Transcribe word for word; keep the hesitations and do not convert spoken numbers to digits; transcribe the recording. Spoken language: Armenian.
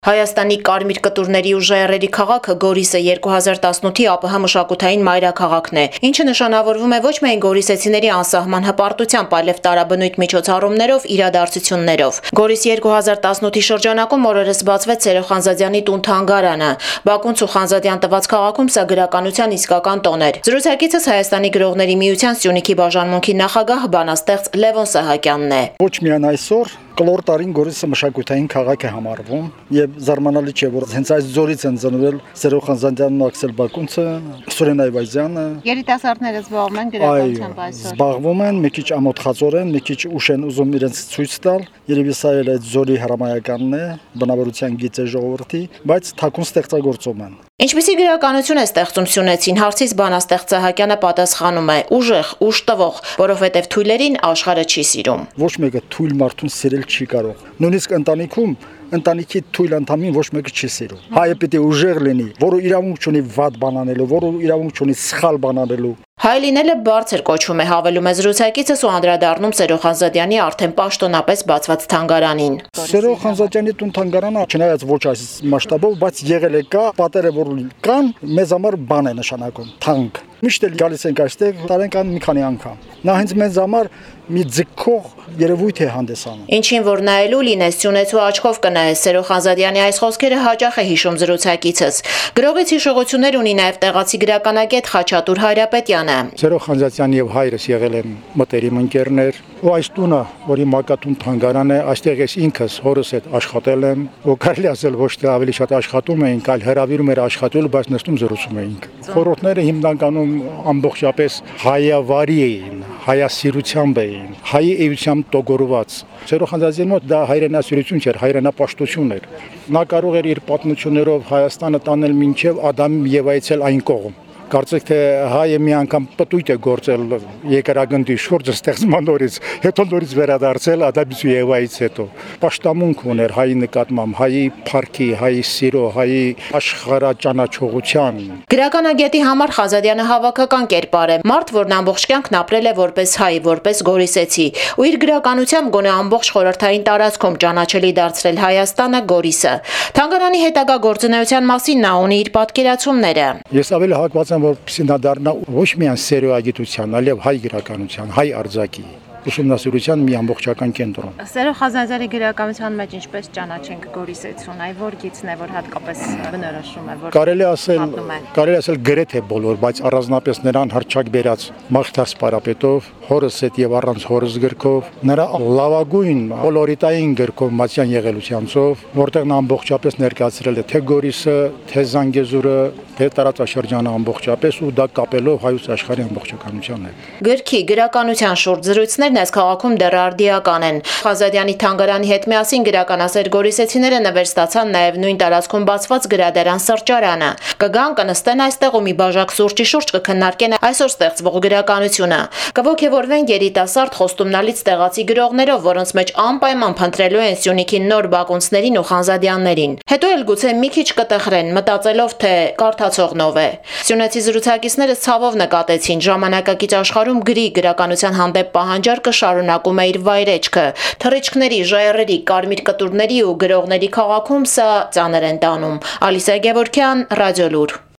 Հայաստանի կարմիր կտուրների ու ժայռերի քաղաքը Գորիսը երկու հազար տասնութի ԱՊՀ մշակութային մայրաքաղաքն է, ինչը նշանավորվում է ոչ միայն գորիսեցիների անսահման հպարտությամբ, այլև տարաբնույթ միջոցառումներով, իրադարձություններով։ Գորիս երկու հազար տասնութի շրջանակում օրերս բացվեց Սերո Խանզադյանի տուն-թանգարանը։ Բաքուն Ցուխանզադյան տված քաղաքում սա գրականության իսկական տոն էր։ Զրուցակիցս Հայաստանի գրողների միության Սյունիքի բաժանմունքի նախագահ բանաստեղծ Լևոն Սահակյանն է։ Ոչ միայն այսօր Կլոր տարին Գորիսը մշակութային քաղաք է համարվում եւ զարմանալի չէ, որ հենց այս ձորից են ծնվել Սերո Խանզադյանն ու Աքսել Բակունցը, Սուրեն Այվազյանը։ Երիտասարդները զբաղվում են գրականությամբ այսօր։ Զբաղվում են, մի քիչ ամոթխածորեն, մի քիչ ուշ են ուզում իրենց ցույց տալ։ Երևի սա էլ այդ ձորի հրամայականն է, բնավորության գիծ է ժողովրդի, բայց թաքուն ստեղծագործում են։ Ինչպիսի գրականություն է ստեղծում Սյունեցին, հարցից բանաստեղծ Սահակյանը պատասխանում է՝ ուժեղ, ուժ տվող, որովհետև թույլերին աշխարհը չի սիրում։ Ոչ մեկը թույլ մարդուն սիրել չի կարող։ Նույնիսկ ընտանիքում ընտանիքի թույլ անդամին ոչ մեկը չի սիրում։ Հայը պիտի ուժեղ լինի, որը իրավունք ունի վատ բան անելու, որը իրավունք ունի սխալ բան անելու։ Հայ լինելը բարձր կոչվում է, հավելում է զրուցակիցս ու անդրադառնում Սերո Խանզադյանի արդեն պաշտոնապես բացված թանգարանին։ Սերո Խանզադյանի տուն-թանգարանը չնայած ոչ այս մասշտաբով, բայց եղել է կա, պատերը որ կան, մեզ համար բան է նշանակում, թանկ։ Միշտ էլ գալիս ենք այստեղ, տարենք ան մի քանի անգամ։ Նա հենց մեզ համար մի ձգող երևույթ է հանդեսանում։ Ինչին որ նայելու լինես Սյունեցու աչքով կնայես, Սերո Խանզադյանի այս խոսքերը հաճախ է հիշում զրուցակիցս։ Գրողից հիշողություններ ունի նաև տեղացի գրականագետ Խաչատուր Հայրապետյանը։ Սերո Խանզադյանը եւ հայրս եղել են մտերիմ ընկերներ, ու այս տունը, որի մակատուն թանգարան է, այստեղ ես ինքս հորս հետ աշխատել եմ, ու կարելի ասել ոչ թե ավելի շատ աշխատում էինք, այլ հրավիրում էր աշխատել, բայց նստում զրուցում էինք։ Խորհուրդները հիմնականում ամբողջապես հայավարի էին, հայասիրությամբ էին, հայի էությամբ տոգորված։ Սերո Խանզադյանի մոտ դա հայրենասիրություն չէր, հայրենապաշտություն էր։ Նա կարող էր իր պատմություններով Հայաստանը տանել մինչև Ադամ եւ Եվայից այն կողմ։ Կարծեք թե հայը մի անգամ պտույտ է գործել երկրագնդի շուրջը ստեղծման նորից, հետո նորից վերադարձել Ադամից ու Եվայից հետո։ Պաշտամունք ուներ հայի նկատմամբ, հայի փառքի, հայի սիրո, հայի աշխարհաճանաչողության։ Գրականագետի համար Խանզադյանը հավաքական կերպար է, մարդ, որն ամբողջ կյանքն ապրել է որպես հայ, որպես գորիսեցի, ու իր գրականությամբ գոնե ամբողջ խորհրդային տարածքում ճանաչելի դարձրել Հայաստանը, Գորիսը։ Թանգարանի հետագա գործունեության մասին նա ունի իր պատկերացումները։ Ես ավելի հակված եմ, որպեսզի նա դառնա ոչ միայն սերոագիտության, այլև հայ գրականության, հայ արձակի ուսումնասիրության մի ամբողջական կենտրոն։ Սերո Խանզադյանի գրականության մեջ ինչպես ճանաչենք գորիսեցուն, այ որ գիծն է, որ հատկապես բնորոշում է, որ կարելի ասել, կարելի ասել գրեթե բոլոր, բայց առանձնապես նրան հռչակ բերած Մաղթաս Պարապետով, հորս հետ եւ առանց հորս գրքով, նրա լավագույն կոլորիտային գրքով Մատյան Եղելությանցով, որտեղ նա ամբողջապես ներկայացրել է թե Գորիսը, թե Զանգեզուրը, թե տարածաշրջանը ամբողջապես ու դա կապելով հայոց աշխարհի ամբողջականության հետ։ Գրքի գրականության շուրջ զրույցներն այս քաղաքում դեռ արդիական են։ Խանզադյանի թանգարանի հետ միասին գրականասեր գորիսեցիները նվեր ստացան նաև նույն տարածքում բացված գրադարան սրճարանը։ Կգան, կնստեն այստեղ ու մի բաժակ սուրճի շուրջ կքննարկեն այսօր ստեղծվող գրականությունը։ Կողքեվորվեն երիտասարդ խոստումնալից տեղացի գրողներով, որոնց մեջ անպայման փնտրելու են Սյունիքի նոր բակունցներին ու Խանզադյաններին։ Հետո էլ գուցե մի քիչ կտեղրեն, մտածելով թե կարդացողնով է։ Սյունեցի զրուցակիցները ցավով նկատեցին ժամանակակից աշխարհում գրի գրականության հանդեպ պահանջարկը շարունակում է իր վայրեջքը։ Թռիչքների, ժայռերի, կարմիր կտուրների ու գրողների քաղաքում սա ծանր են տանում։ Ալիսա Գևորգյան, Ռադիոլուր։